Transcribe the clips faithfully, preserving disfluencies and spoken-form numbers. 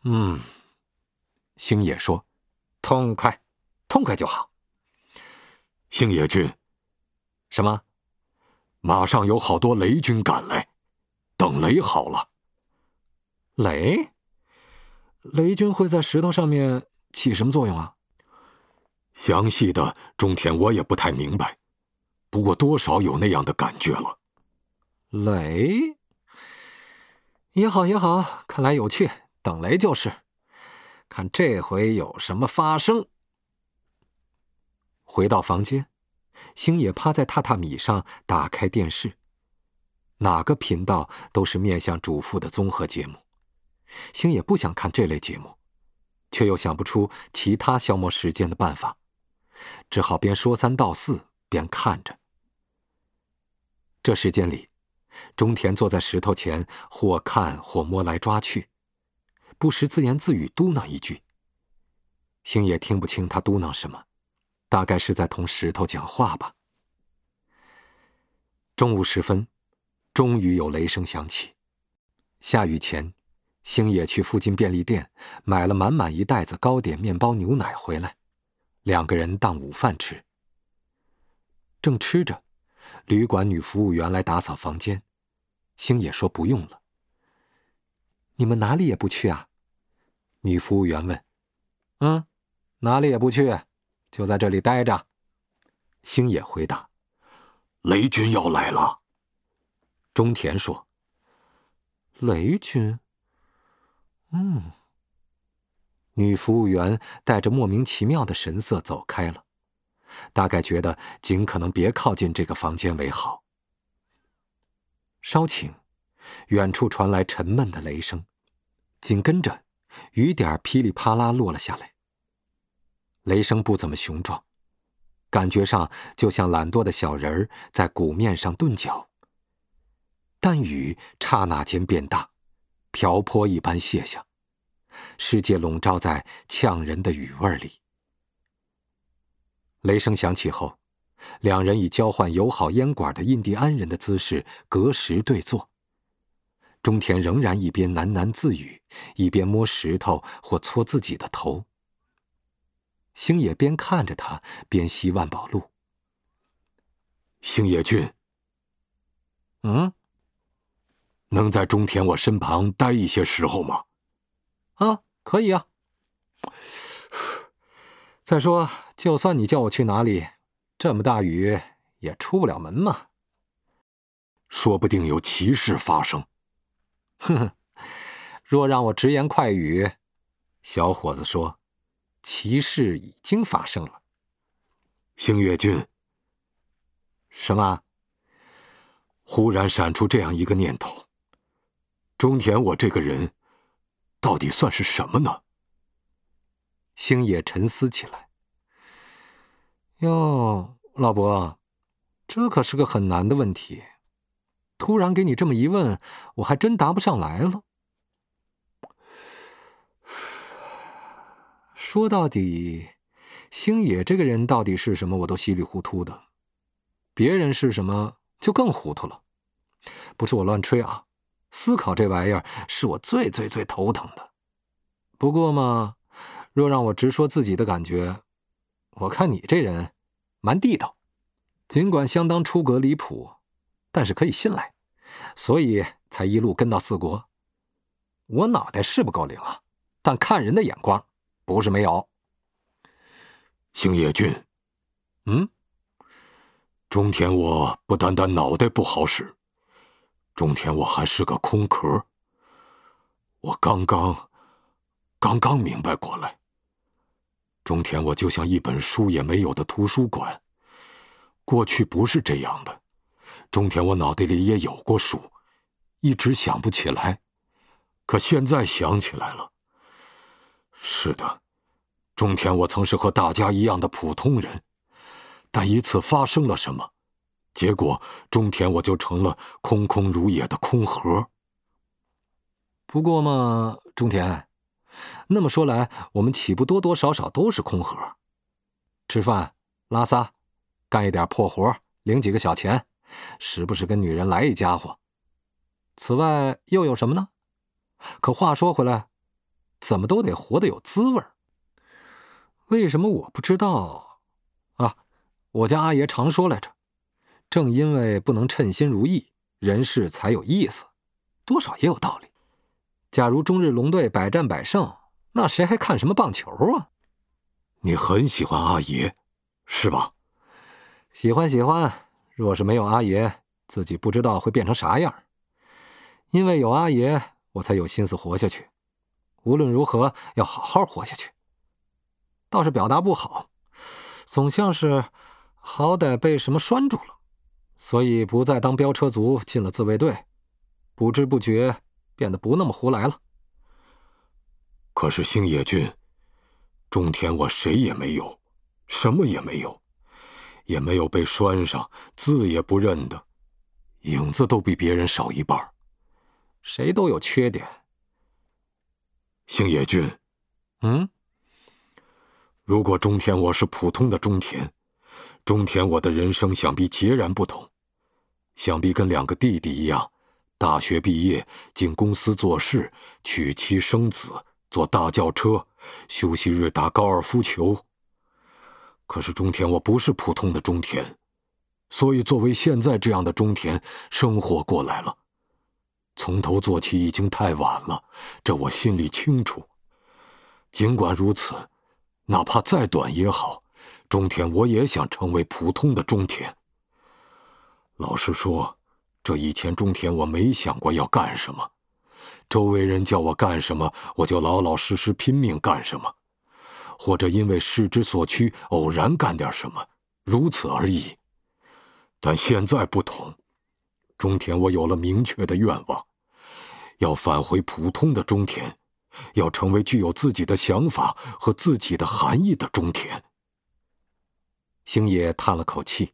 嗯，星野说，痛快，痛快就好。 星野君， 什么？ 马上有好多雷军赶来，等雷好了。 雷？雷军会在石头上面起什么作用啊？ 详细的中田我也不太明白，不过多少有那样的感觉了。 雷？也好也好，看来有趣，等雷就是。看这回有什么发生。回到房间，星野趴在榻榻米上，打开电视，哪个频道都是面向主妇的综合节目。星野不想看这类节目，却又想不出其他消磨时间的办法，只好边说三道四边看着。这时间里，中田坐在石头前，或看或摸来抓去，不时自言自语嘟囔一句。星野听不清他嘟囔什么，大概是在同石头讲话吧。中午时分，终于有雷声响起。下雨前，星野去附近便利店买了满满一袋子糕点、面包、牛奶回来，两个人当午饭吃。正吃着，旅馆女服务员来打扫房间，星野说不用了。你们哪里也不去啊？女服务员问。嗯，哪里也不去，就在这里待着。星野回答。 雷军要来了。 中田说。雷军？嗯。女服务员带着莫名其妙的神色走开了，大概觉得尽可能别靠近这个房间为好。稍顷，远处传来沉闷的雷声，紧跟着雨点噼里啪啦落了下来。雷声不怎么雄壮，感觉上就像懒惰的小人儿在鼓面上顿脚。但雨刹那间变大，瓢泼一般泻下，世界笼罩在呛人的雨味里。雷声响起后，两人以交换友好烟管的印第安人的姿势隔石对坐。中田仍然一边喃喃自语，一边摸石头或搓自己的头。星野边看着他边吸万宝路。 星野君， 嗯， 能在中田我身旁待一些时候吗？ 啊，可以啊。再说，就算你叫我去哪里，这么大雨也出不了门嘛。 说不定有奇事发生。 哼哼，若让我直言快语，小伙子说，奇事已经发生了。 星野君， 什么？ 忽然闪出这样一个念头，中田我这个人到底算是什么呢？ 星野沉思起来。哟，老伯，这可是个很难的问题。突然给你这么一问，我还真答不上来了。说到底，星野这个人到底是什么，我都稀里糊涂的。别人是什么，就更糊涂了。不是我乱吹啊，思考这玩意儿是我最最最头疼的。不过嘛，若让我直说自己的感觉，我看你这人蛮地道，尽管相当出格离谱，但是可以信赖，所以才一路跟到四国。我脑袋是不够灵啊，但看人的眼光不是没有。 星野君， 嗯， 中田我不单单脑袋不好使，中田我还是个空壳。我刚刚刚刚明白过来，中田我就像一本书也没有的图书馆。过去不是这样的，中田我脑袋里也有过书，一直想不起来，可现在想起来了。是的，中田我曾是和大家一样的普通人，但一次发生了什么，结果中田我就成了空空如也的空盒。 不过嘛，中田，那么说来，我们岂不多多少少都是空盒？吃饭、拉撒，干一点破活，领几个小钱，时不时跟女人来一家伙。此外又有什么呢？可话说回来， 怎么都得活得有滋味儿。为什么我不知道啊？我家阿爷常说来着，正因为不能称心如意，人事才有意思，多少也有道理。假如中日龙队百战百胜，那谁还看什么棒球啊？ 你很喜欢阿爷，是吧？ 喜欢喜欢，若是没有阿爷，自己不知道会变成啥样。因为有阿爷，我才有心思活下去。无论如何，要好好活下去。倒是表达不好，总像是好歹被什么拴住了，所以不再当飙车族，进了自卫队，不知不觉变得不那么胡来了。 可是星野君，中田我谁也没有，什么也没有，也没有被拴上，字也不认的，影子都比别人少一半。 谁都有缺点。 星野君， 嗯， 如果中田我是普通的中田，中田我的人生想必截然不同，想必跟两个弟弟一样，大学毕业进公司做事，娶妻生子，坐大轿车，休息日打高尔夫球。可是中田我不是普通的中田，所以作为现在这样的中田生活过来了。从头做起已经太晚了，这我心里清楚。尽管如此，哪怕再短也好，中田我也想成为普通的中田。老实说，这以前中田我没想过要干什么，周围人叫我干什么，我就老老实实拼命干什么，或者因为势之所趋偶然干点什么，如此而已。但现在不同，中田我有了明确的愿望，要返回普通的中田，要成为具有自己的想法和自己的含义的中田。 星野叹了口气，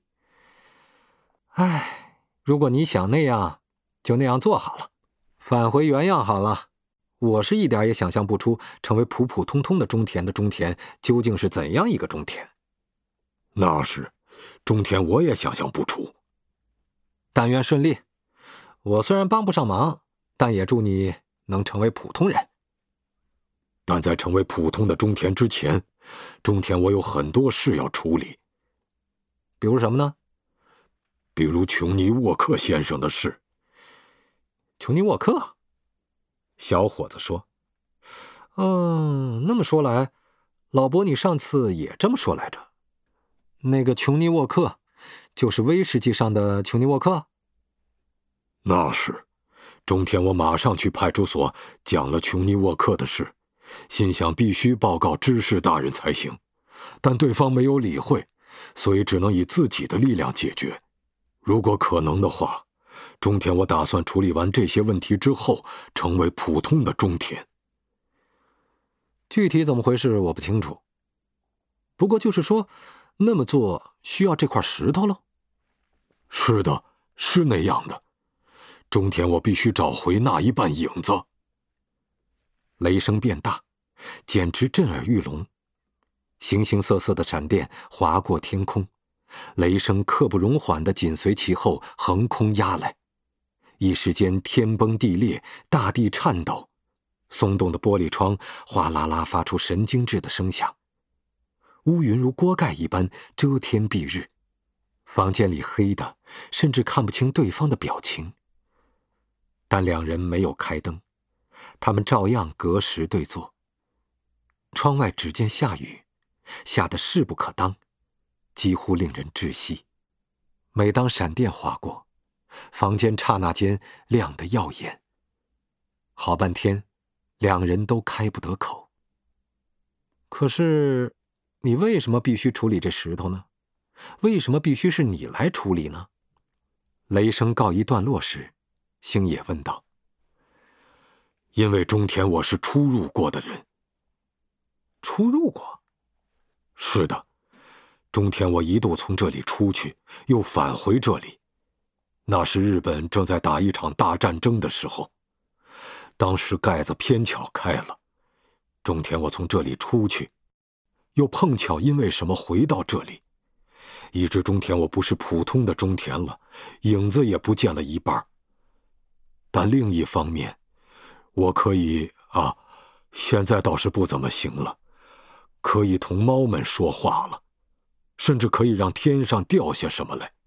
唉，如果你想那样，就那样做好了，返回原样好了。我是一点也想象不出成为普普通通的中田的中田究竟是怎样一个中田。 那是，中田我也想象不出。 但愿顺利，我虽然帮不上忙，但也祝你能成为普通人。 但在成为普通的中田之前，中田我有很多事要处理。 比如什么呢？ 比如琼尼沃克先生的事。 琼尼沃克？小伙子说。嗯，那么说来，老伯你上次也这么说来着。那个琼尼沃克就是威士忌上的琼尼沃克？ 那是。中田我马上去派出所讲了琼尼沃克的事，心想必须报告知事大人才行，但对方没有理会，所以只能以自己的力量解决。如果可能的话，中田我打算处理完这些问题之后，成为普通的中田。 具体怎么回事我不清楚，不过就是说，那么做需要这块石头喽？ 是的，是那样的。中田我必须找回那一半影子。 雷声变大，简直震耳欲聋，形形色色的闪电划过天空，雷声刻不容缓地紧随其后横空压来。一时间天崩地裂，大地颤抖，松动的玻璃窗哗啦啦发出神经质的声响，乌云如锅盖一般遮天蔽日，房间里黑的甚至看不清对方的表情。但两人没有开灯，他们照样隔时对坐。窗外只见下雨，下得势不可当，几乎令人窒息。每当闪电划过，房间刹那间亮得耀眼。好半天，两人都开不得口。可是，你为什么必须处理这石头呢？为什么必须是你来处理呢？雷声告一段落时，星野问道。 因为中田我是出入过的人。 出入过？ 是的，中田我一度从这里出去，又返回这里。那时日本正在打一场大战争的时候，当时盖子偏巧开了，中田我从这里出去，又碰巧因为什么回到这里，以致中田我不是普通的中田了，影子也不见了一半。但另一方面，我可以啊， 现在倒是不怎么行了，可以同猫们说话了，甚至可以让天上掉下什么来。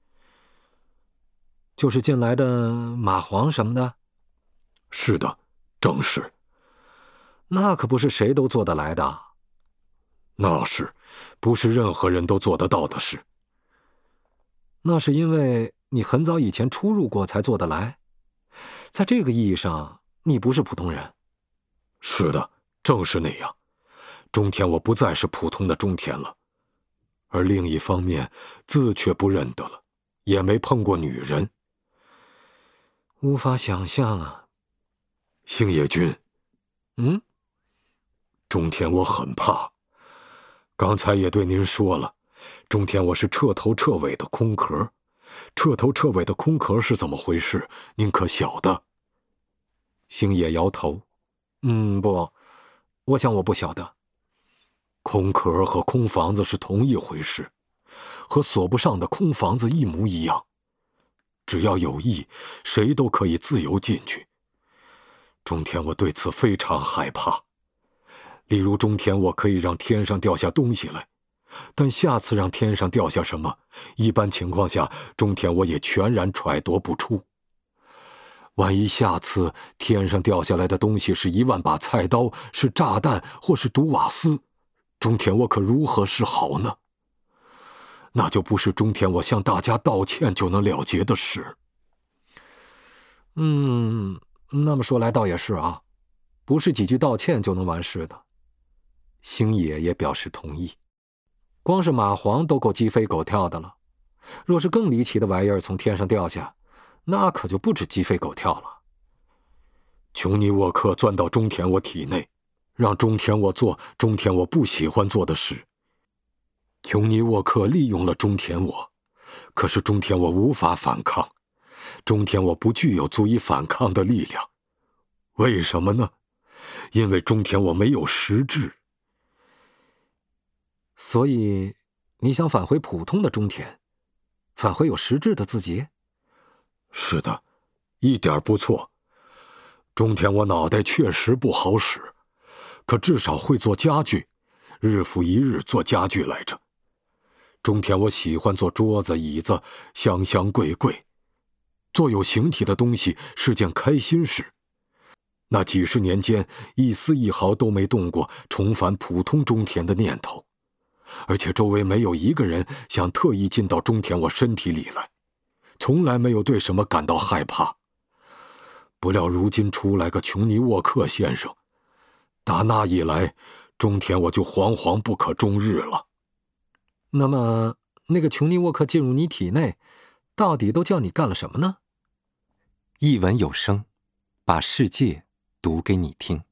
就是进来的蚂蟥什么的？ 是的，正是。 那可不是谁都做得来的。 那是，不是任何人都做得到的事。 那是因为你很早以前出入过才做得来，在这个意义上，你不是普通人。 是的，正是那样。中田我不再是普通的中田了，而另一方面，字却不认得了，也没碰过女人。 无法想象啊。 星野君。 嗯？ 中田我很怕。刚才也对您说了，中田我是彻头彻尾的空壳。彻头彻尾的空壳是怎么回事？您可晓得？ 星野摇头。嗯，不，我想我不晓得。 空壳和空房子是同一回事，和锁不上的空房子一模一样。只要有意，谁都可以自由进去。中田我对此非常害怕。例如中田我可以让天上掉下东西来，但下次让天上掉下什么，一般情况下中田我也全然揣度不出。万一下次天上掉下来的东西是一万把菜刀，是炸弹，或是毒瓦斯，中田我可如何是好呢？那就不是中田我向大家道歉就能了结的事。 嗯，那么说来倒也是啊，不是几句道歉就能完事的。星野也表示同意。光是蚂蟥都够鸡飞狗跳的了，若是更离奇的玩意儿从天上掉下，那可就不止鸡飞狗跳了。 琼尼沃克钻到中田我体内，让中田我做中田我不喜欢做的事。琼尼沃克利用了中田我，可是中田我无法反抗，中田我不具有足以反抗的力量。为什么呢？因为中田我没有实质。 所以你想返回普通的中田，返回有实质的自己？ 是的，一点不错。中田我脑袋确实不好使，可至少会做家具，日复一日做家具来着。中田我喜欢做桌子椅子，香香贵贵，做有形体的东西是件开心事。那几十年间一丝一毫都没动过重返普通中田的念头，而且周围没有一个人想特意进到中田我身体里来，从来没有对什么感到害怕。不料如今出来个琼尼沃克先生，打那以来，中田我就惶惶不可终日了。 那么那个琼尼沃克进入你体内，到底都叫你干了什么呢？ 一文有声，把世界读给你听。